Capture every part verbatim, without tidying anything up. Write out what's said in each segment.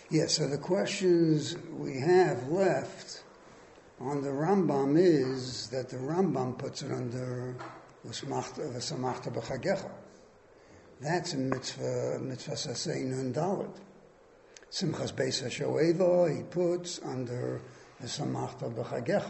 Yeah, so the questions we have left on the Rambam is that the Rambam puts it under V'samachta b'chagecha. That's in mitzvah, mitzvah sasei nun daled. Simchas beis hashoeva he puts under V'samachta b'chagecha.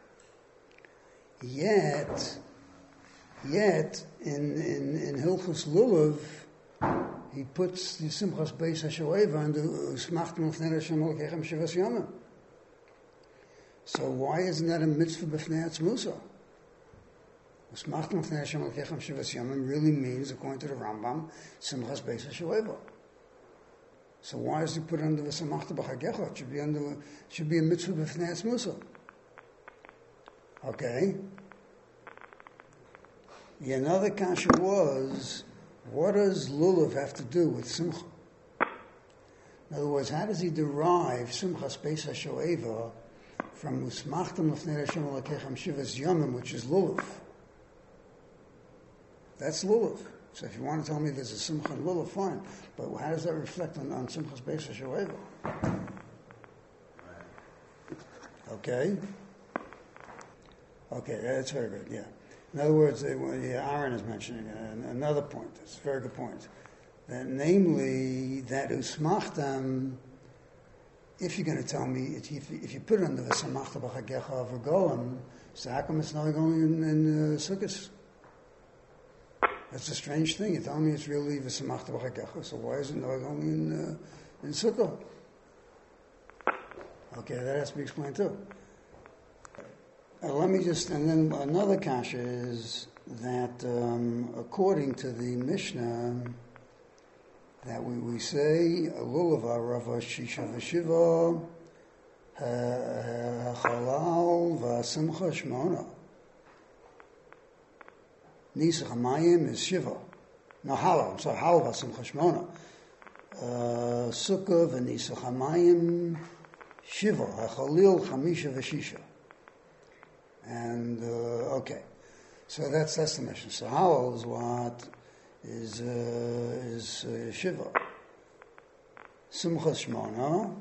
Yet, yet in in in Hilchos Lulav, he puts the Simchas beis hashoeva under Usmachta b'fnei Hashem Elokechem Shivas Yomim. So why isn't that a mitzvah b'fnei atzmusa? Usmachta b'fnei Hashem Elokechem Shivas Yomim really means, according to the Rambam, Simchas beis hashoeva. So why is he put under the Samachta b'chagecha? It should be under, it should be a mitzvah b'fnei atzmusa. Okay. The another kasha was, what does Lulav have to do with Simcha? In other words, how does he derive Simchas beis hashoeva from Usmachta b'fnei Hashem Elokechem Shivas Yomim, which is Lulav? That's Lulav. So if you want to tell me there's a Simcha in Lulav, fine. But how does that reflect on, on Simchas beis hashoeva? Okay. Okay, that's very good, yeah. In other words, they, yeah, Aaron is mentioning uh, another point. It's a very good point. That namely, that Usmachtam, if you're going to tell me, if you, if you put it under the Samachta b'chagecha of a Golem, so how come it's not going in, in uh, Sukkot? That's a strange thing. You're telling me it's really the Samachta b'chagecha, so why is it not going in, uh, in Sukkot? Okay, that has to be explained too. Uh, let me just, and then another kasha is that um, according to the Mishnah, that we, we say, Lulava Rava Shisha V'Shiva Halal V'Simcha Shmona. Nisach HaMayim is Shiva. No, Halal, I'm sorry, Halal V'Simcha Shmona. Sukkah V'Nisach HaMayim Shiva HaChalil Chamisha V'Shisha. And, uh, okay. So that's, that's the mission. So Halal is what is, uh, is uh, Shiva. Simcha Shmona.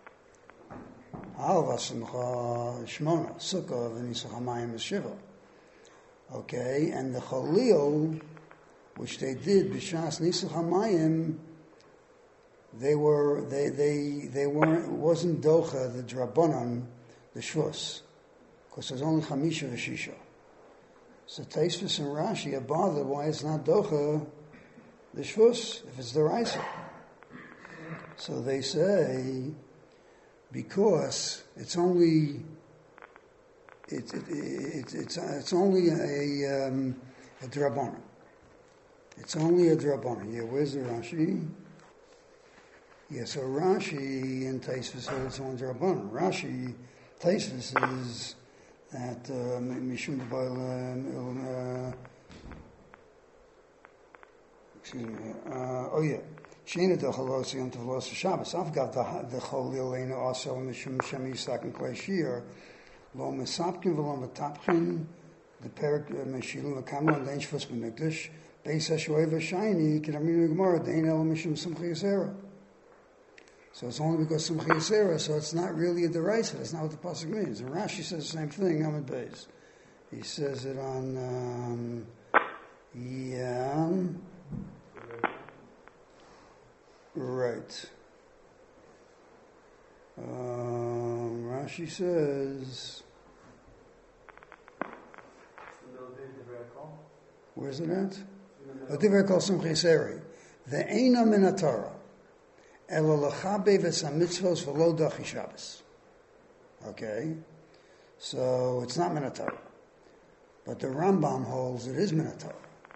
Halal Simcha Shmona. Sukkah V'Nisach HaMayim is Shiva. Okay, and the Chalil, which they did, B'Shas Nisach HaMayim, they were, they, they, they weren't, it wasn't Docha, the Drabanan, the Shvus. Because there's only Chamisha V'Shisha. So Taisvis and Rashi are bothered why it's not Docha the Shvus, if it's the Raisa. So they say, because it's only, it, it, it, it's it's only a, um, a Drabana. It's only a Drabana. Yeah, where's the Rashi? Yeah, so Rashi in Taisvis holds on Drabana. Rashi, Taisvis is that Mishum uh, excuse me. Uh, oh yeah, Sheina de Chalosi and Tavlos Shabbos. I've got the the Cholil Lena also Mishum Shemi Sakin Kleshir Lo Mesapkin V'Lo Metapchin the Perik Meshilum Kamla and Shvus Benekdish Beis Hashoeva Shiny Kedaminu Gemara Dein El Mishum Simcha Yisera. So it's only because Simcha Yisera, so it's not really a deraisa. That's not what the pasuk means. And Rashi says the same thing. Amud Beis. He says it on um, yeah, right. Um, Rashi says, where's it at? A divrei kol Simcha Yisera. The Eina min haTorah. Okay, so it's not Minatorah, but the Rambam holds it is Minatorah.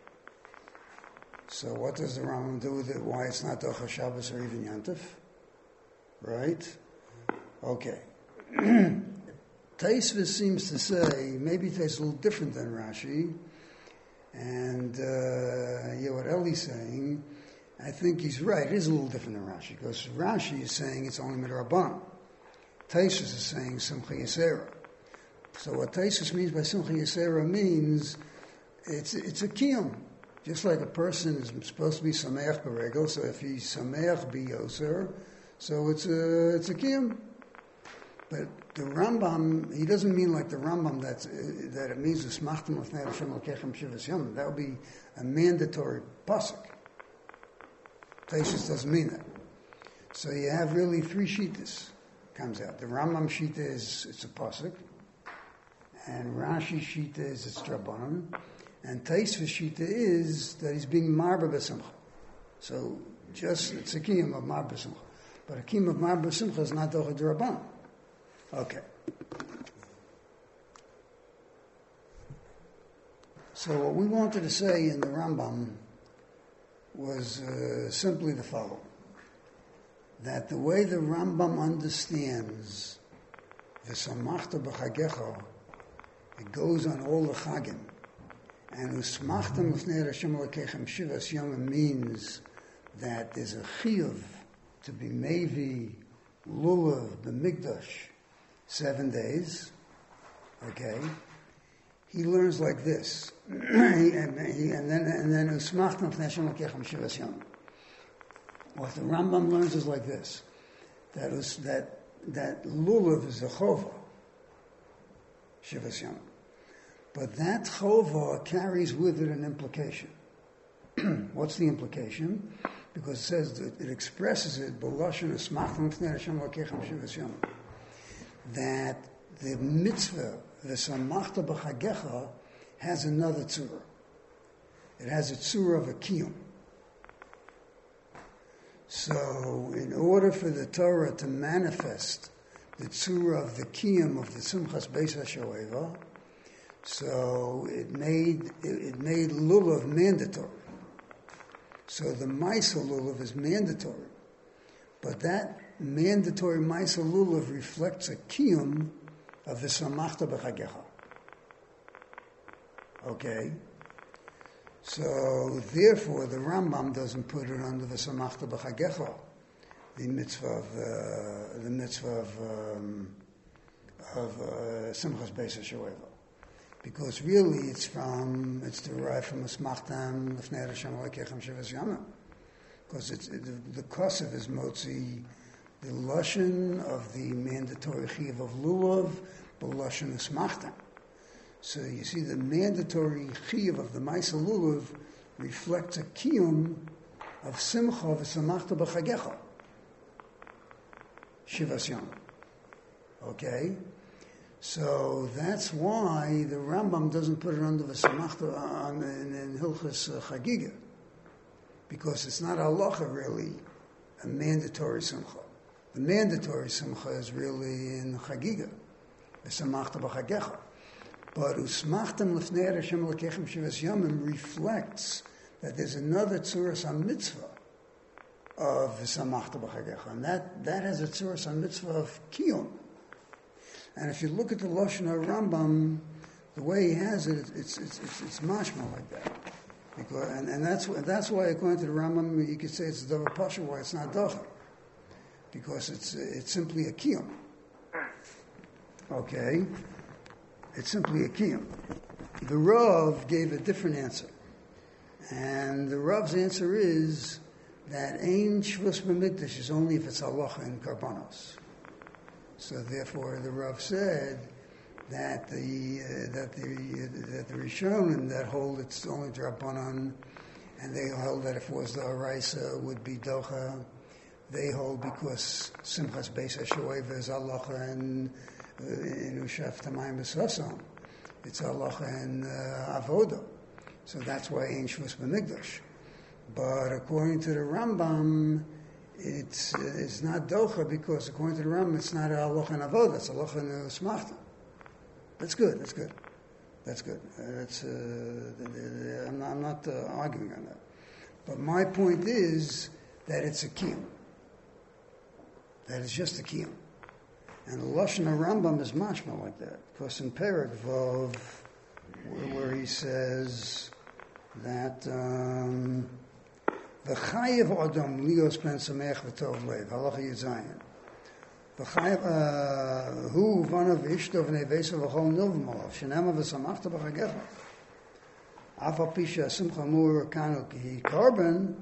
So what does the Rambam do with it? Why it's not Docha Shabbos or even Yantif? Right? Okay. Taisvis seems to say, maybe it tastes a little different than Rashi, and uh, yeah, what Eli's saying, I think he's right. It is a little different than Rashi, because Rashi is saying it's only Midrabanan. Taisus is saying Simcha Yisera. So what Taisus means by Simcha Yisera means it's it's a kiyum. Just like a person is supposed to be Sameach Beregel, so if he's Sameach Biyoser, So it's a, it's a kiyum. But the Rambam, he doesn't mean like the Rambam that's, uh, that it means Usmachtem Lefnei Hashem Elokechem Shivas Yom. That would be a mandatory pasuk. Taisus doesn't mean that. So you have really three shittas comes out. The Rambam shita is it's a pasuk, and Rashi shita is it's drabanan, and Taisus shita is that he's being marba b'simcha. So just it's a kiyum of marba b'simcha, but a kiyum of marba b'simcha is not docha drabanan. Okay. So what we wanted to say in the Rambam was uh, simply the following: that the way the Rambam understands the Samachta b'chagecha, it goes on all the chagim, and Usmachtem Lefnei Hashem Elokechem Shivas Yom means that there's a chiyuv to be mevi lulav b'mikdash seven days. Okay, he learns like this, he, and, he, and then and then Usmachtem Lefnei Hashem Elokechem Shivas Yom. What the Rambam learns is like this: that was, that that lulav is a chova, shivas yom, but that chova carries with it an implication. What's the implication? Because it says that it expresses it b'lashon esmachtem lefnei Hashem Elokechem shivas yom, that the mitzvah the samachta b'chagecha has another tzura. It has a tzura of a kiyum. So, in order for the Torah to manifest the tzura of the kiyum of the Simchas Beis HaShoeva, so it made it, it made lulav mandatory. So the Maisa lulav is mandatory, but that mandatory Maisa lulav reflects a kiyum of the Samachta B'chagecha. Okay. So, therefore, the Rambam doesn't put it under the Samachta B'chagecha, the mitzvah of uh, the mitzvah of um, of uh, Simchas Beis HaShoeva, because really it's from it's derived from Usmachtem Lefnei Hashem Elokechem Shivas Yom, because it's it, the, the kosev is motzi the lashon of the mandatory chiyuv of lulav, but lashon Usmachtem. So you see, the mandatory chiyuv of the Maisa Lulav reflects a kiyum of simcha v'samachta b'chagecha, shivas yom. Okay, so that's why the Rambam doesn't put it under the samachta on in, in Hilchas uh, Chagiga, because it's not halacha really a mandatory simcha. The mandatory simcha is really in Chagiga, the samachta b'chagecha. But Usmachtem Lefnei Hashem Elokechem Shivas Yomim reflects that there's another tzuras on mitzvah of Samachta B'chagecha, and that, that has a tzuras on mitzvah of kiyum. And if you look at the Lashon Rambam, the way he has it, it's it's it's, it's mashma like that. Because, and, and that's that's why, according to the Rambam, you could say it's a davar pasha, why it's not dacha, because it's it's simply a kiyum. Okay. It's simply a kiyum. The Rav gave a different answer. And the Rav's answer is that ein shvus b'mikdash is only if it's halacha and karbanos. So therefore the Rav said that the uh, that the uh, that the Rishonim that hold it's only drabanan, and they hold that if it was the Araisa would be docha. They hold because Simchas Beis HaShoeva is halacha and in Ushaf Tamayim B'Sasam, it's halacha and uh, avoda. So that's why ain't shvus b'mikdash. But according to the Rambam, it's it's not docha because according to the Rambam, it's not a halacha and avoda. It's halacha and usmachta. That's good. That's good. That's good. Uh, that's uh, I'm not, I'm not uh, arguing on that. But my point is that it's a kiyum. That it's just a kiyum. And the Lashon Rambam is mashma like that. Because in Perek Vav, where he says that the chayev adam lios ben samech v'tov lev halacha yizayin the chayev hu vanav ishto v'nei vesa v'chol nilvim alav shenema v'samachta b'chagecha af al pi she'asimcha mur kanu ki karban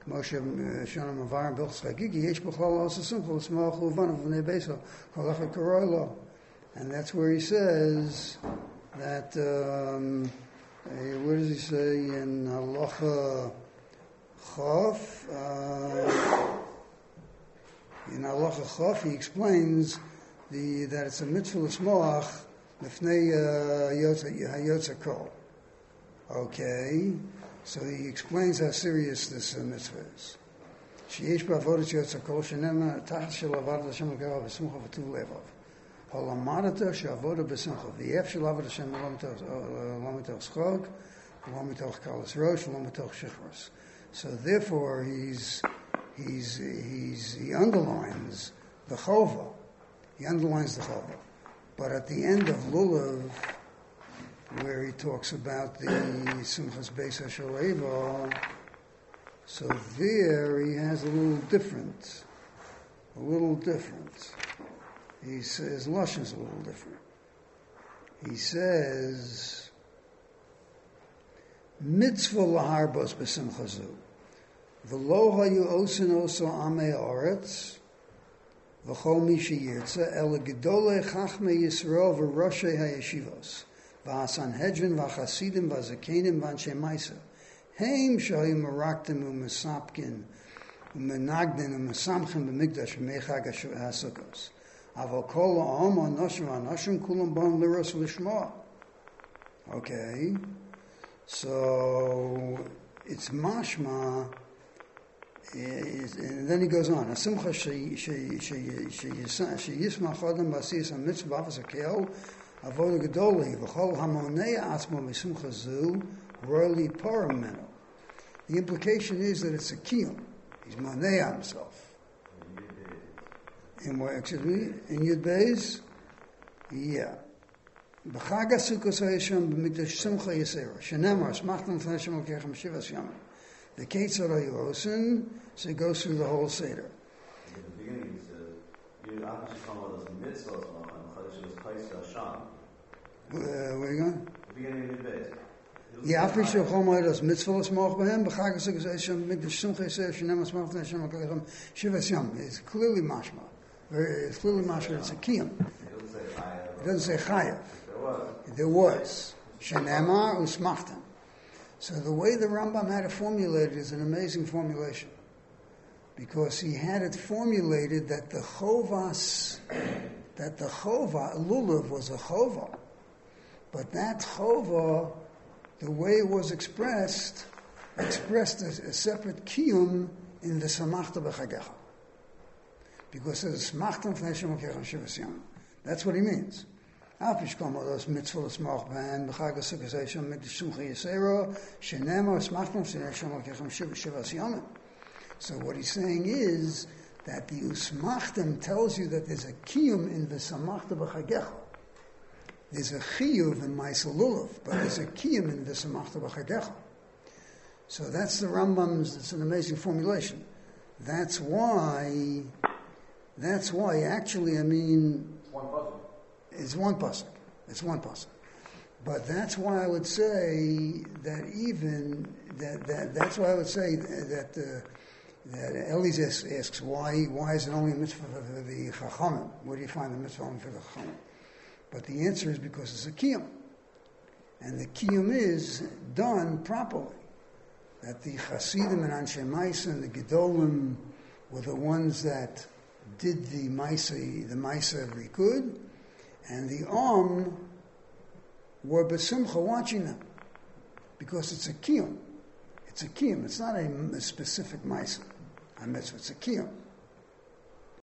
Moshe Shana Mavarim Bilchus Chagigi, Yesh B'chlal Osa Simcha, L'smach L'vanav V'nei Beisa, Kolachat Karoi Lo. And that's where he says that, um, uh, where does he say in Halacha Chaf? Uh, in Halacha Chaf, he explains the, that it's a mitzvah l'smoach Lefnei Hayotza Kol. Okay, so he explains how serious this uh, mitzvah is. Sheyesh ba'avodas Yotza Kol shenema tachas shel avad Hashem l'kara v'simcha v'tuv levav. Halamadata she'avoda b'simcha v'yef shel avad Hashem lo mitoch schog lo mitoch kalas rosh lo mitoch shichros. So therefore, he's he's he's he underlines the chova. He underlines the chova. But at the end of Lulav, where he talks about the Simchas Beis HaShaleva, so there he has a little different, a little different. He says, Lashon is a little different. He says, Mitzvah laharbos b'simcha zu, v'lo hayu osin oso amei haaretz, v'chol mi sheyirtza, el gedolei chachmei Yisrael v'roshei hayeshivos, v'hasanhedrin v'chasidim v'zakenim v'anshei maisa, heim shayu meraktim u'mesapkin u'menagdin u'mesamchin b'mikdash v'meichag ha'sukkos. Aval kol ha'om ha'noshim ha'noshim kulam bon liros l'shmoa. Okay, so it's mashma, and then he goes on. Asimcha sheyismach adam b'asiyas ha'mitzvah b'avas ha'kel avoda gedoli v'chol hamonei atzmo b'simcha zu royally param meno. The implication is that it's a kiyum. He's monei himself. In what, excuse me, in Yud Beis? Yeah. B'chag HaSukkos HaYeshem b'mikdash simcha yisera. Shenemar, smachtam l'fnei Hashem l'kechem shivas yamim. The Ketzar HaYosin, so it goes through the whole Seder. In the beginning, he says, you obviously come with us mitzvahs, and Chadash was Paisa Hashem. Where are you going? The beginning of Yud Beis. Yeah, after you come with us mitzvahs smach b'hem, b'chag HaSukkos HaYeshem b'mikdash simcha yisera, shenemar, smachtam l'fnei Hashem l'kechem shivas yamim. It's clearly mashma. It's clearly mashma, it's a kiyum. It doesn't say chayav. There was. Shenemar usmachtam. So the way the Rambam had it formulated is an amazing formulation. Because he had it formulated that the chovas, that the chova, lulav was a chova. But that chova, the way it was expressed, expressed a, a separate kiyum in the samachta b'chagecha. Because it's smachtam fnei Hashem l'kechem shivas yamim. That's what he means. Afish komodos mitzvah l'smach b'hen b'chag HaSukkos HaYeshem mikdash simcha yisera shenemar smachtam fnei Hashem l'kechem shivas yamim. So what he's saying is that the usmachtam tells you that there's a kiyum in the samachta b'chagecha. There's a chiyuv in Ma'aseh Lulav, but there's a kiyum in the samachta b'chagecha. So that's the Rambam's. It's an amazing formulation. That's why. That's why, actually, I mean, it's one pasuk. It's one pasuk. But that's why I would say that even that, that that's why I would say that uh, that Eliezer asks why why is it only a mitzvah for the chachamim? Where do you find the mitzvah only for the chachamim? But the answer is because it's a kiyum, and the kiyum is done properly. That the chasidim and anshe ma'isa and the gedolim were the ones that did the Maisa, the Maisa of Rikud, and the Om were B'simcha watching them. Because it's a Kiyum. It's a Kiyum. It's not a, a specific Maisa. A mitzvah. It's a Kiyum.